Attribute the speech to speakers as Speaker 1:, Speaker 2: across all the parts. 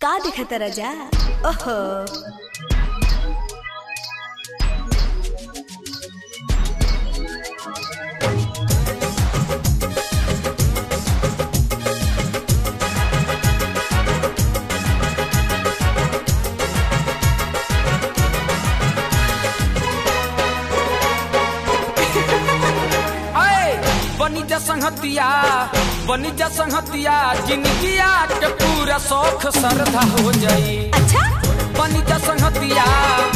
Speaker 1: का दिखत राजा ओहो
Speaker 2: बनिजा संगतिया जिंदगिया के पूरा शौक श्रद्धा हो जाई।
Speaker 1: अच्छा
Speaker 2: बनिजा संगतिया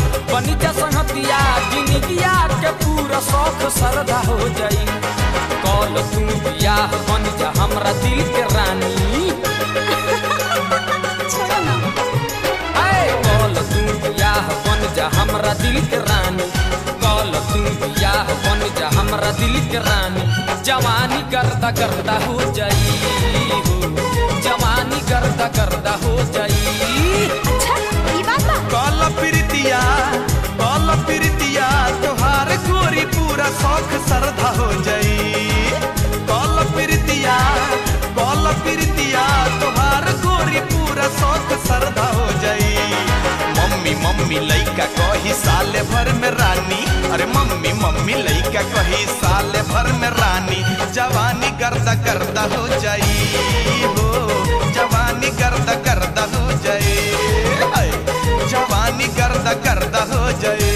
Speaker 2: जिंदगिया के पूरा शौक श्रद्धा हो जाई। कल तू बियाह बन जा हमरा दिल के रानी कल तू बियाह बन जा हमरा दिल के रानी कल तू बियाह बन जा हमरा दिल के रानी। जवानी गर्दा गर्दा हो जाई हो जवानी गर्दा गर्दा हो जाई।
Speaker 1: अच्छा ये बात बा
Speaker 3: कल प्रीतिया तोहार गोरी पूरा शौक श्रद्धा हो जाई। कल प्रीतिया तोहार गोरी पूरा शौक श्रद्धा हो जाई। मम्मी लइका कही साल भर में रानी अरे मम्मी लइका कही साल भर में रानी। जवानी गर्दा गर्दा हो जाई हो जवानी गर्दा गर्दा हो जाए जवानी गर्दा गर्दा हो जाए।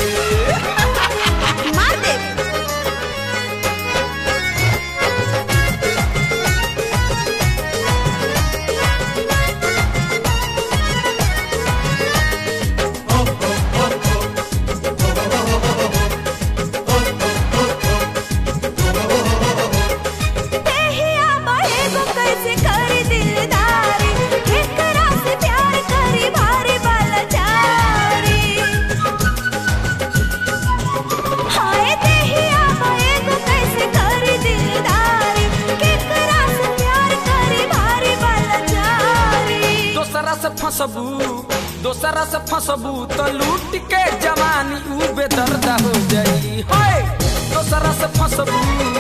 Speaker 2: दोसरा से फसबू तो लूट के जवानी ऊ बेदर्दा हो जाई। दोसरा से फसबू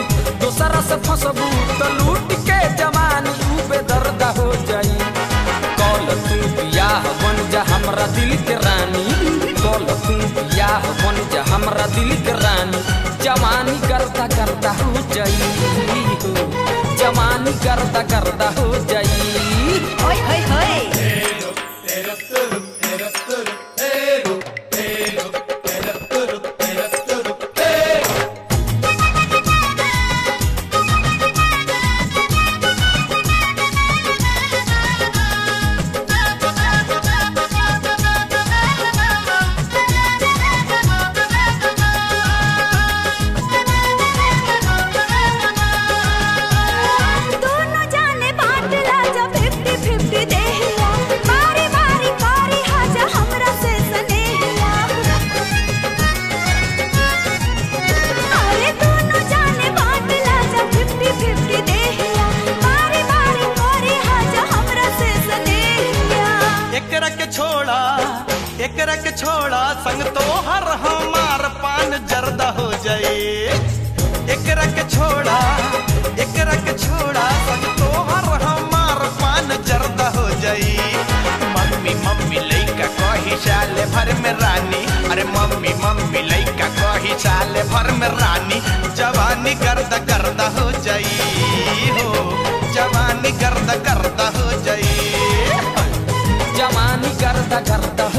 Speaker 2: तो लूट के जवानी ऊ बेदर्दा हो जाई। कल तू बियाह बन जा हमरा दिल के रानी कल तू बियाह बन जा हमरा दिल के रानी। जवानी गर्दा गर्दा हो जाई हो जवानी गर्दा गर्दा हो जाई।
Speaker 1: होय होय होय
Speaker 3: एकरा के छोड़ा संग तो हर हमार पान जर्दा हो जाए। एकरा के छोड़ा संग तो हर हमार पान जर्दा हो जाए। मम्मी लइका कही साल भर में रानी अरे मम्मी लइका कही साल भर में रानी। जवानी गर्दा गर्दा हो जाई हो जवानी गर्दा गर्दा हो जाई
Speaker 2: जवानी गर्दा गर्दा